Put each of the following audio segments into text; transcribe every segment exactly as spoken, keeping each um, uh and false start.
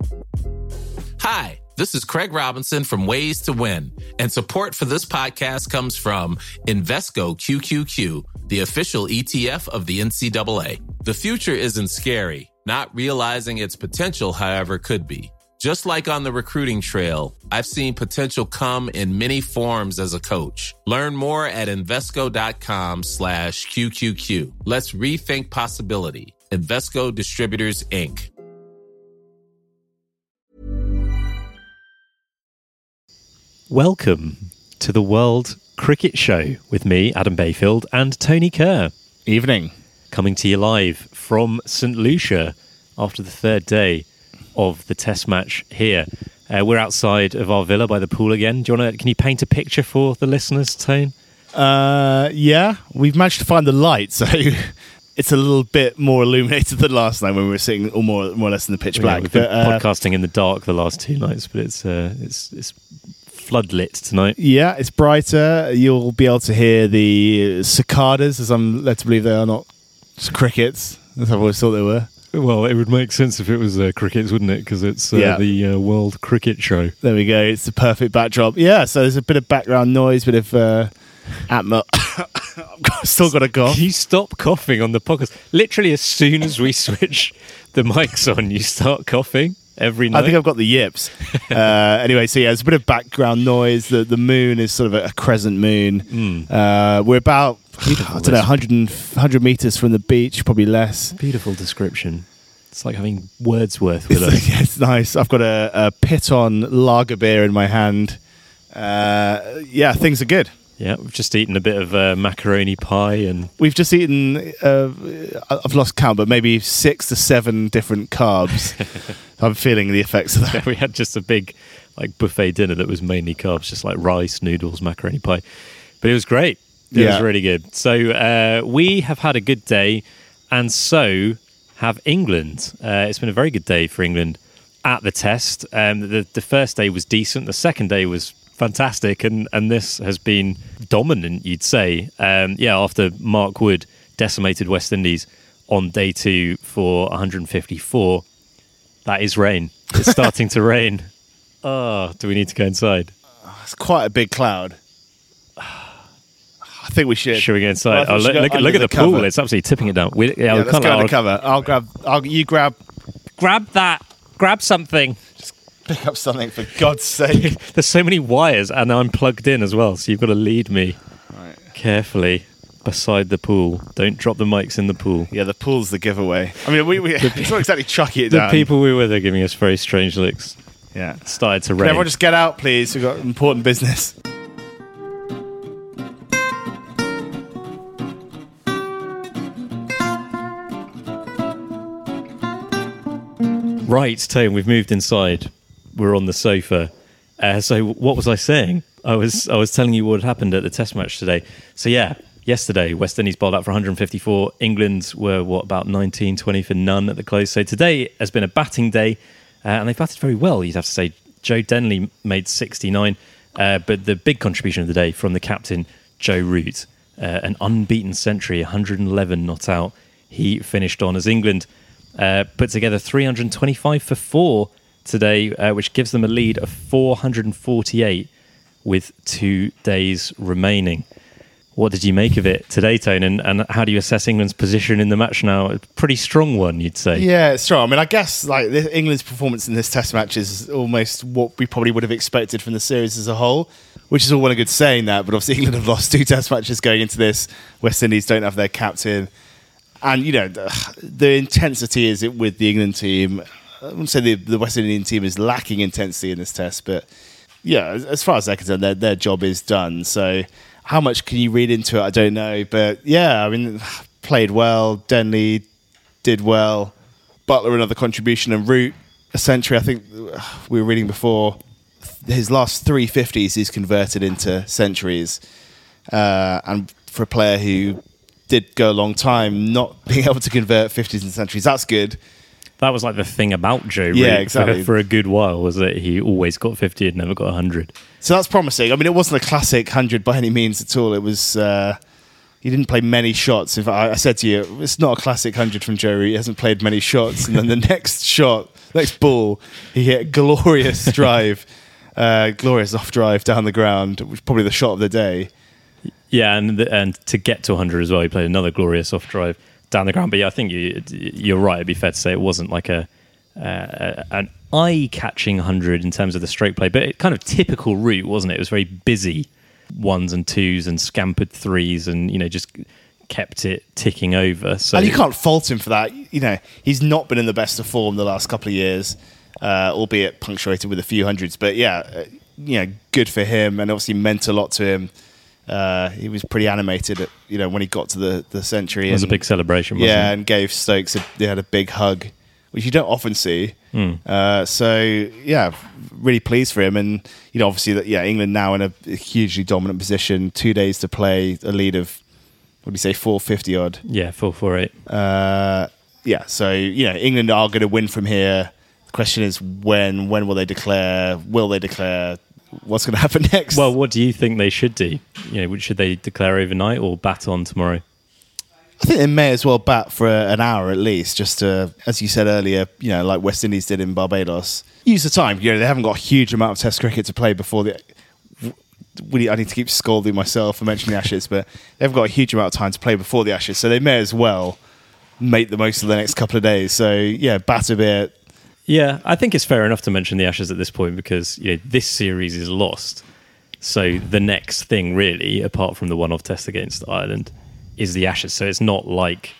Hi, this is Craig Robinson from Ways to Win, and support for this podcast comes from Invesco Q Q Q, the official E T F of the N C double A. The future isn't scary. Not realizing its potential, however, could be. Just like on the recruiting trail, I've seen potential come in many forms as a coach. Learn more at Invesco.com slash QQQ. Let's rethink possibility. Invesco Distributors, Incorporated. Welcome to the World Cricket Show with me, Adam Bayfield, and Tony Kerr. Evening. Coming to you live from Saint Lucia after the third day of the test match here. Uh, we're outside of our villa by the pool again. Do you want to? Can you paint a picture for the listeners, Tone? Uh, yeah, we've managed to find the light, so it's a little bit more illuminated than last night when we were sitting all more, more or less in the pitch Yeah, black. we've been but, uh, podcasting in the dark the last two nights, but it's uh, it's it's floodlit tonight. Yeah, it's brighter. You'll be able to hear the cicadas, as I'm led to believe they are not crickets, as I've always thought they were. Well, it would make sense if it was uh, crickets, wouldn't it? Because it's uh, Yeah. the uh, World Cricket Show. There we go. It's the perfect backdrop. Yeah, so there's a bit of background noise, bit of uh, atmo. I've still got a cough. Can you stop coughing on the podcast? Literally, as soon as we switch the mics on, you start coughing every night. I think I've got the yips. uh, anyway, so yeah, there's a bit of background noise. The the moon is sort of a, a crescent moon. Mm. Uh, we're about, Beautiful I don't know, one hundred, one hundred metres from the beach, probably less. Beautiful description. It's like having Wordsworth with us. Yeah, it's nice. I've got a, a Piton lager beer in my hand. Uh, yeah, things are good. Yeah, we've just eaten a bit of uh, macaroni pie and... We've just eaten, uh, I've lost count, but maybe six to seven different carbs. I'm feeling the effects of that. We had just a big like buffet dinner that was mainly carbs, just like rice, noodles, macaroni pie. But it was great. It Yeah. was really good. So uh, we have had a good day, and so have England. Uh, it's been a very good day for England at the test. Um, the, the first day was decent. The second day was fantastic, and, and this has been dominant, you'd say. Um, yeah, after Mark Wood decimated West Indies on day two for one hundred fifty-four, that is rain. It's starting to rain. Oh, do we need to go inside? It's quite a big cloud. I think we should. Should we go inside? Well, I think oh, we should look go look, under look at the the pool. cover. It's absolutely tipping it down. We, yeah, Yeah, we let's can't go let under our- cover. I'll grab. I'll, you grab. Grab that. Grab something. Pick up something for God's sake. There's so many wires, and I'm plugged in as well, so you've got to lead me Right. carefully beside the pool. Don't drop the mics in the pool. Yeah, the pool's the giveaway. I mean, we, we it's not exactly chucking it The down. people we were with are giving us very strange looks. Yeah. It started to Can rain. everyone just get out, please? We've got important business. Right, Tone, we've moved inside. We're on the sofa. Uh, so what was I saying? I was I was telling you what had happened at the test match today. So yeah, yesterday, West Indies bowled out for one hundred fifty-four. England were, what, about nineteen, twenty for none at the close. So today has been a batting day, uh, and they batted very well, you'd have to say. Joe Denley made sixty-nine, uh, but the big contribution of the day from the captain, Joe Root, uh, an unbeaten century, one hundred eleven not out. He finished on as England uh, put together three hundred twenty-five for four today, uh, which gives them a lead of four hundred forty-eight with two days remaining. What did you make of it today, Tone? And, and how do you assess England's position in the match now? A pretty strong one, you'd say. Yeah, it's strong. I mean, I guess like this, England's performance in this Test match is almost what we probably would have expected from the series as a whole, which is all well and good saying that. But obviously, England have lost two Test matches going into this. West Indies don't have their captain, and you know the, the intensity is it with the England team. I wouldn't say the, the West Indian team is lacking intensity in this Test, but yeah, as, as far as they're concerned, their their job is done. So. How much can you read into it? I don't know. But yeah, I mean, played well. Denley did well. Butler, another contribution. And Root, a century. I think we were reading before, his last three fifties he's converted into centuries. Uh, and for a player who did go a long time not being able to convert fifties and centuries, that's good. That was like the thing about Joe Root Yeah, exactly. for, for a good while, was that he always got fifty and never got one hundred. So that's promising. I mean, it wasn't a classic one hundred by any means at all. It was, uh, he didn't play many shots. In fact, I, I said to you, it's not a classic hundred from Joe Root. He hasn't played many shots. And then the next shot, next ball, he hit a glorious drive, uh, glorious off drive down the ground, which was probably the shot of the day. Yeah, and the, and to get to one hundred as well, he played another glorious off drive down the ground. But yeah, I think you, you're right. It'd be fair to say it wasn't like a uh, an eye-catching one hundred in terms of the stroke play, but it kind of typical Root, wasn't it? It was very busy ones and twos and scampered threes, and you know just kept it ticking over. So and you can't fault him for that. You know, he's not been in the best of form the last couple of years, uh, albeit punctuated with a few hundreds. But yeah, uh, you know, good for him, and obviously meant a lot to him. Uh, he was pretty animated, at, you know, when he got to the, the century. It was and, a big celebration, wasn't yeah, it? and gave Stokes a, they had a big hug, which you don't often see. Mm. Uh, so yeah, really pleased for him, and you know, obviously that yeah, England now in a, a hugely dominant position. Two days to play, a lead of what do you say, four fifty odd? Yeah, four four eight. Uh, yeah, so you know, England are going to win from here. The question is when? When will they declare? Will they declare? What's going to happen next? Well, what do you think they should do? You know, should they declare overnight or bat on tomorrow? I think they may as well bat for a, an hour at least, just to, as you said earlier, you know, like West Indies did in Barbados. Use the time. You know, they haven't got a huge amount of Test cricket to play before the. I need to keep scolding myself for mentioning the Ashes, but they've got a huge amount of time to play before the Ashes, so they may as well make the most of the next couple of days. So yeah, bat a bit. Yeah, I think it's fair enough to mention the Ashes at this point because you know, this series is lost. So the next thing, really, apart from the one-off test against Ireland, is the Ashes. So it's not like,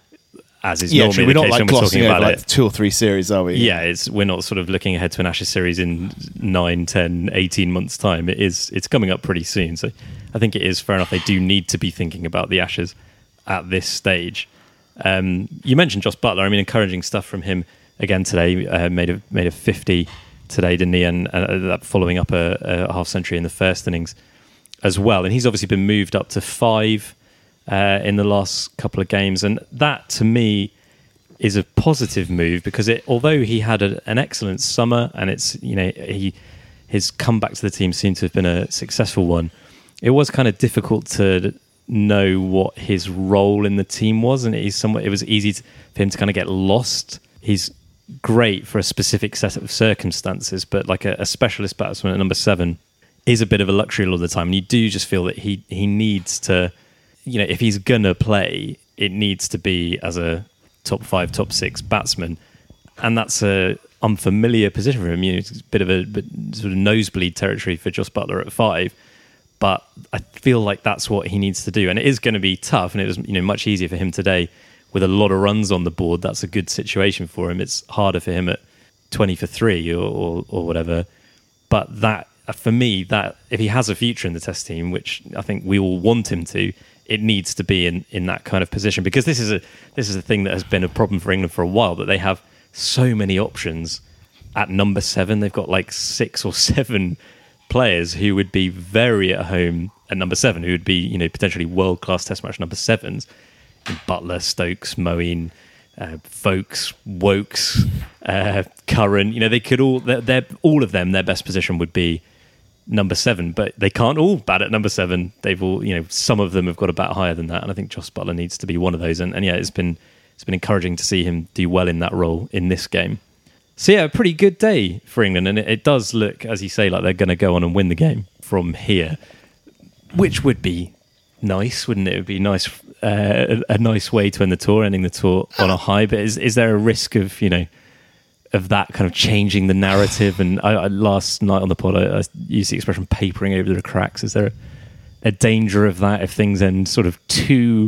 as is yeah, normally true. the We're case not like when we're glossing talking over about like it. two or three series, are we? Yeah, it's we're not sort of looking ahead to an Ashes series in nine, ten, eighteen months' time. It is it's coming up pretty soon. So I think it is fair enough. They do need to be thinking about the Ashes at this stage. Um, you mentioned Jos Buttler. I mean, encouraging stuff from him again today. Uh, made a made a fifty today, didn't he? And uh, following up a, a half century in the first innings as well. And he's obviously been moved up to five uh, in the last couple of games, and that to me is a positive move because it, although he had a, an excellent summer and it's you know he his comeback to the team seemed to have been a successful one, it was kind of difficult to know what his role in the team was, and he's somewhat, it was easy to, for him to kind of get lost. He's great for a specific set of circumstances, but like a, a specialist batsman at number seven is a bit of a luxury a lot of the time, and you do just feel that he he needs to, you know, if he's gonna play, it needs to be as a top five, top six batsman, and that's a unfamiliar position for him. You know, it's a bit of a bit, sort of nosebleed territory for Jos Buttler at five, but I feel like that's what he needs to do, and it is going to be tough. And it was, you know, much easier for him today with a lot of runs on the board. That's a good situation for him. It's harder for him at twenty for three or or, or whatever. But that, for me, that if he has a future in the Test team, which I think we all want him to, it needs to be in, in that kind of position, because this is a this is a thing that has been a problem for England for a while, that they have so many options at number seven. They've got like six or seven players who would be very at home at number seven, who would be, you know, potentially world-class Test match number sevens. Buttler, Stokes, Moeen, uh, Folkes, Wokes, uh, Curran. You know, they could all, they're, they're, all of them, their best position would be number seven, but they can't all bat at number seven. They've all, you know, some of them have got a bat higher than that, and I think Jos Buttler needs to be one of those. And, and yeah, it's been it's been encouraging to see him do well in that role in this game. So yeah, a pretty good day for England, and it, it does look, as you say, like they're going to go on and win the game from here, which would be nice, wouldn't it? It would be nice, uh, a, a nice way to end the tour, ending the tour on a high. But is is there a risk of, you know, of that kind of changing the narrative? And I, I, last night on the pod, I, I used the expression papering over the cracks. Is there a, a danger of that if things end sort of too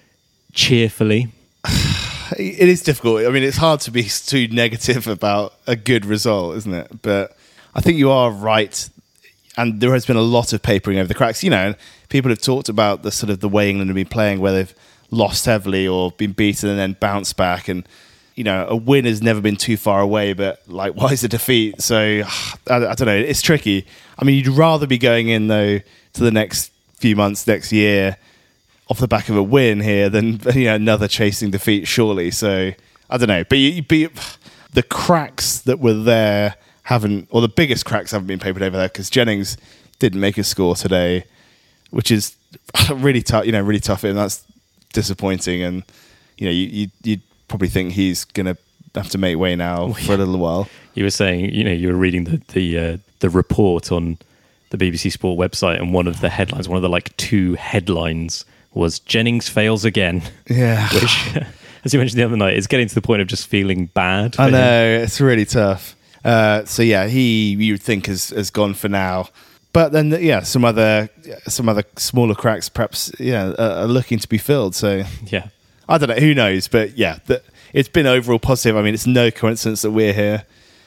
cheerfully? It is difficult. I mean, it's hard to be too negative about a good result, isn't it? But I think you are right. And there has been a lot of papering over the cracks. You know, people have talked about the sort of the way England have been playing, where they've lost heavily or been beaten and then bounced back. And, you know, a win has never been too far away, but likewise a defeat. So, I, I don't know, it's tricky. I mean, you'd rather be going in, though, to the next few months, next year, off the back of a win here than, you know, another chasing defeat, surely. So, I don't know. But, you, but the cracks that were there haven't, or the biggest cracks haven't been papered over there, because Jennings didn't make a score today. which is really tough. You know, really tough, and that's disappointing. And you know, you you you'd probably think he's going to have to make way now for a little while. You were saying, you know, you were reading the the uh, the report on the B B C Sport website, and one of the headlines, one of the like two headlines, was Jennings fails again. Yeah, which, as you mentioned the other night, is getting to the point of just feeling bad. I know, him. It's really tough. Uh, so yeah, he you would think has has gone for now, but then yeah, some other some other smaller cracks perhaps yeah are, are looking to be filled. So yeah, I don't know, who knows, but yeah, the, it's been overall positive. I mean, it's no coincidence that we're here.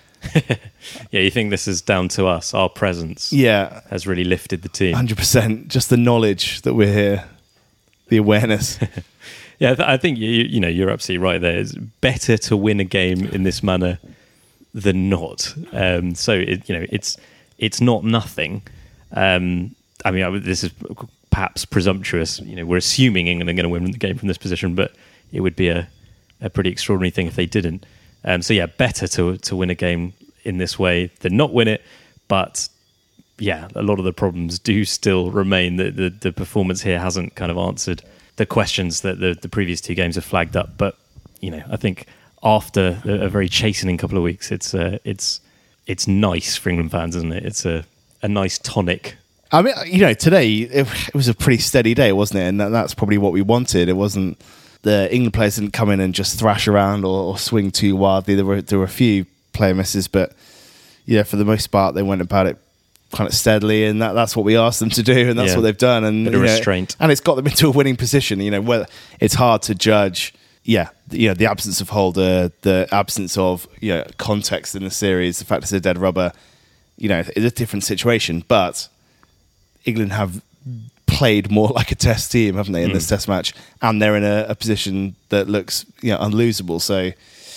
Yeah, you think this is down to us? Our presence, yeah, has really lifted the team. one hundred percent. Just the knowledge that we're here, the awareness. Yeah, I think you you know you're absolutely right there. It's better to win a game in this manner than not. Um, so it, you know it's it's not nothing. Um, I mean, I, this is perhaps presumptuous. You know, we're assuming England are going to win the game from this position, but it would be a, a pretty extraordinary thing if they didn't. Um, so yeah, better to to win a game in this way than not win it. But yeah, a lot of the problems do still remain. The the, the performance here hasn't kind of answered the questions that the, the previous two games have flagged up. But you know, I think after a, a very chastening couple of weeks, it's uh, it's it's nice for England fans, isn't it? It's a a nice tonic. I mean, you know, today it, it was a pretty steady day, wasn't it? And that, that's probably what we wanted. It wasn't. The England players didn't come in and just thrash around or, or swing too wildly. There were there were a few player misses, but yeah, for the most part, they went about it kind of steadily, and that, that's what we asked them to do, and that's yeah. what they've done. And bit of restraint, know, and it's got them into a winning position. You know, where it's hard to judge. Yeah, you know, the absence of Holder, the absence of you know context in the series, the fact it's a dead rubber. You know, it's a different situation, but England have played more like a test team, haven't they, in mm. this test match? And they're in a, a position that looks, you know, unlosable. So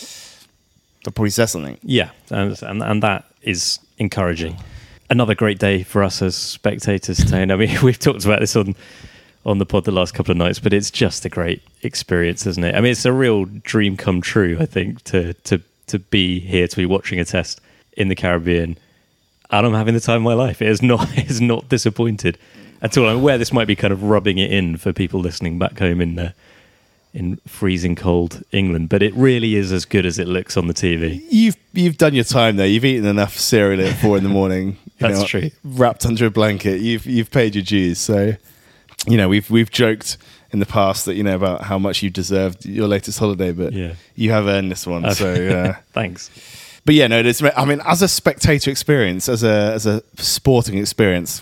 that probably says something. Yeah, and, and and that is encouraging. Another great day for us as spectators, Tane. I mean, we've talked about this on on the pod the last couple of nights, but it's just a great experience, isn't it? I mean, it's a real dream come true, I think, to to to be here, to be watching a test in the Caribbean. And I'm having the time of my life. It is not, it is not disappointed at all. I'm aware this might be kind of rubbing it in for people listening back home in uh, in freezing cold England, but it really is as good as it looks on the T V. You've you've done your time there. You've eaten enough cereal at four in the morning. That's know, true. Wrapped under a blanket. You've you've paid your dues. So, you know, we've we've joked in the past that you know about how much you deserved your latest holiday, but yeah. you have earned this one. So uh, thanks. But yeah, no, it's, I mean, as a spectator experience, as a as a sporting experience,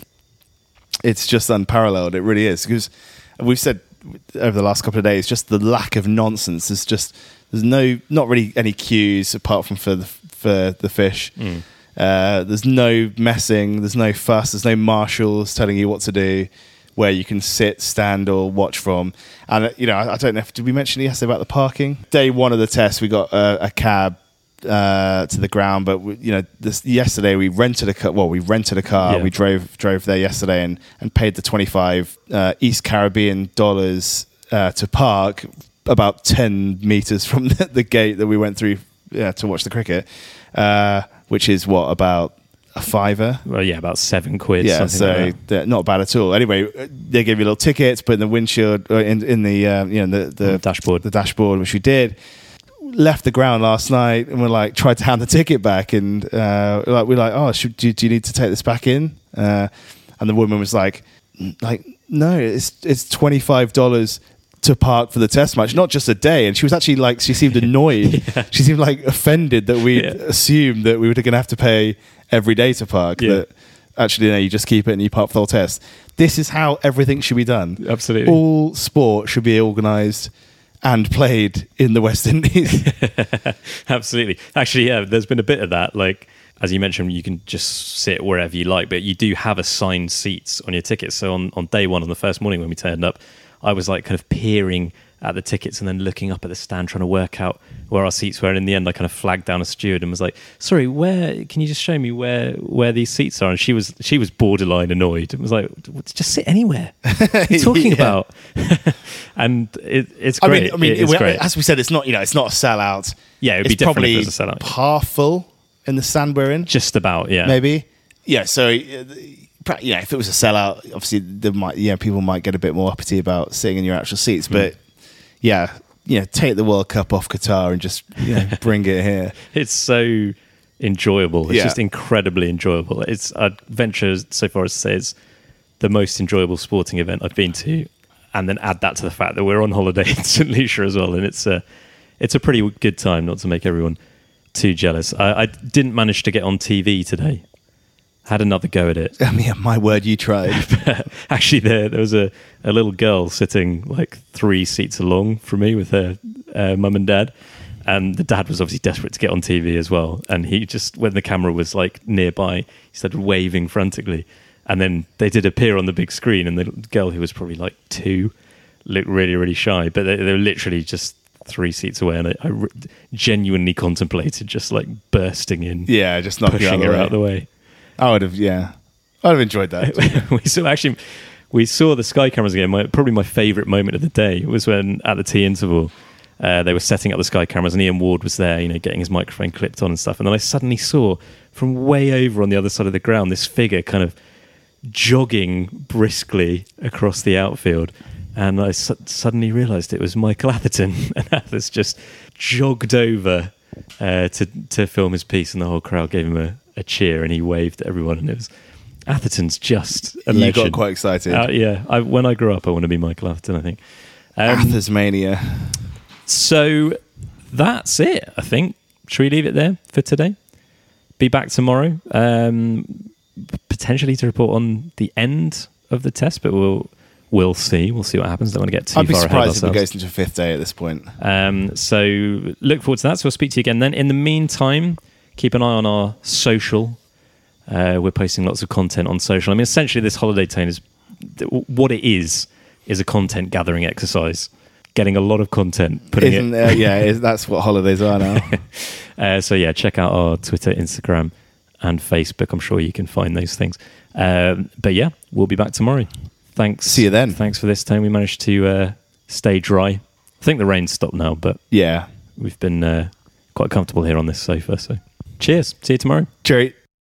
it's just unparalleled. It really is, because we've said over the last couple of days, just the lack of nonsense. There's just there's no not really any cues apart from for the for the fish. Mm. Uh, there's no messing. There's no fuss. There's no marshals telling you what to do, where you can sit, stand, or watch from. And uh, you know, I, I don't know if did we mention yesterday about the parking? Day one of the test, we got a, a cab uh to the ground, but we, you know this yesterday we rented a car well we rented a car yeah. we drove drove there yesterday and and paid the twenty-five uh East Caribbean dollars uh to park about ten meters from the, the gate that we went through yeah, to watch the cricket, uh which is what, about a fiver? Well, yeah, about seven quid. Yeah, so like not bad at all. Anyway, they gave you a little ticket to put in the windshield, uh, in in the uh, you know the the, the dashboard the dashboard which we did. Left the ground last night and we're like tried to hand the ticket back, and uh, like we're like, oh, should, do, do you need to take this back in? Uh, and the woman was like, like no, it's it's twenty-five dollars to park for the test match, not just a day. And she was actually like, she seemed annoyed. yeah. She seemed like offended that we yeah. assumed that we were going to have to pay every day to park. Yeah. That actually, no, you just keep it and you park for the whole test. This is how everything should be done. Absolutely, all sport should be organised and played in the West Indies. Absolutely. Actually, yeah, there's been a bit of that. Like, as you mentioned, you can just sit wherever you like, but you do have assigned seats on your tickets. So on, on day one, on the first morning when we turned up, I was like kind of peering at the tickets and then looking up at the stand trying to work out where our seats were. And in the end, I kind of flagged down a steward and was like, sorry, where can you just show me where where these seats are? And she was she was borderline annoyed and was like, just sit anywhere. What are you talking about? And it, it's great. I mean, I mean it, it's it, great. As we said, it's not, you know, it's not a sellout. Yeah, it would it's be definitely probably a sellout. Half full in the stand we're in. Just about, yeah. Maybe. Yeah, so uh, pra- you know, if it was a sellout, obviously there might, yeah, people might get a bit more uppity about sitting in your actual seats. But mm. yeah, you know, take the World Cup off Qatar and just you know, bring it here. It's so enjoyable. It's yeah. just incredibly enjoyable. It's I'd venture so far as to say it's the most enjoyable sporting event I've been to, and then add that to the fact that we're on holiday in Saint Lucia as well, and it's a it's a pretty good time. Not to make everyone too jealous. I, I didn't manage to get on T V today. Had another go at it. I mean, my word, you tried. Actually, there there was a, a little girl sitting like three seats along from me with her uh, mum and dad, and the dad was obviously desperate to get on T V as well. And he just, when the camera was like nearby, he started waving frantically, and then they did appear on the big screen. And the girl, who was probably like two, looked really really shy, but they, they were literally just three seats away, and I, I re- genuinely contemplated just like bursting in, yeah, just knocking pushing her out of the way. I would have, yeah, I'd have enjoyed that. we saw actually, we saw the Sky cameras again. My, probably my favourite moment of the day was when at the tea interval, uh, they were setting up the Sky cameras, and Ian Ward was there, you know, getting his microphone clipped on and stuff. And then I suddenly saw from way over on the other side of the ground this figure kind of jogging briskly across the outfield, and I su- suddenly realised it was Michael Atherton, and Athers just jogged over uh, to to film his piece, and the whole crowd gave him a. a cheer, and he waved at everyone, and it was Atherton's just a you legend. got quite excited. Uh, yeah, I, when I grow up, I want to be Michael Atherton, I think. Um, Athers mania. So that's it, I think. Should we leave it there for today? Be back tomorrow, um, potentially to report on the end of the test, but we'll we'll see. We'll see what happens. Don't want to get too I'd be far ahead of surprised if it ourselves. goes into a fifth day at this point. Um, so look forward to that. So we'll speak to you again then. In the meantime, keep an eye on our social. Uh, we're posting lots of content on social. I mean, essentially, this holiday tone is what it is is a content gathering exercise. Getting a lot of content, putting Isn't, it. uh, yeah, is, that's what holidays are now. uh, so yeah, check out our Twitter, Instagram, and Facebook. I'm sure you can find those things. Um, but yeah, we'll be back tomorrow. Thanks. See you then. Thanks for this time. We managed to uh, stay dry. I think the rain's stopped now, but yeah, we've been uh, quite comfortable here on this sofa. So. Cheers. See you tomorrow. Cheery.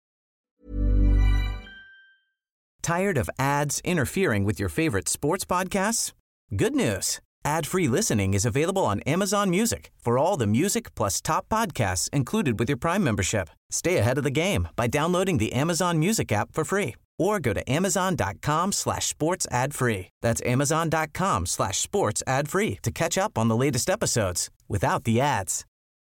Tired of ads interfering with your favorite sports podcasts? Good news. Ad-free listening is available on Amazon Music for all the music plus top podcasts included with your Prime membership. Stay ahead of the game by downloading the Amazon Music app for free or go to amazon.com slash sports ad free. That's amazon.com slash sports ad free to catch up on the latest episodes without the ads.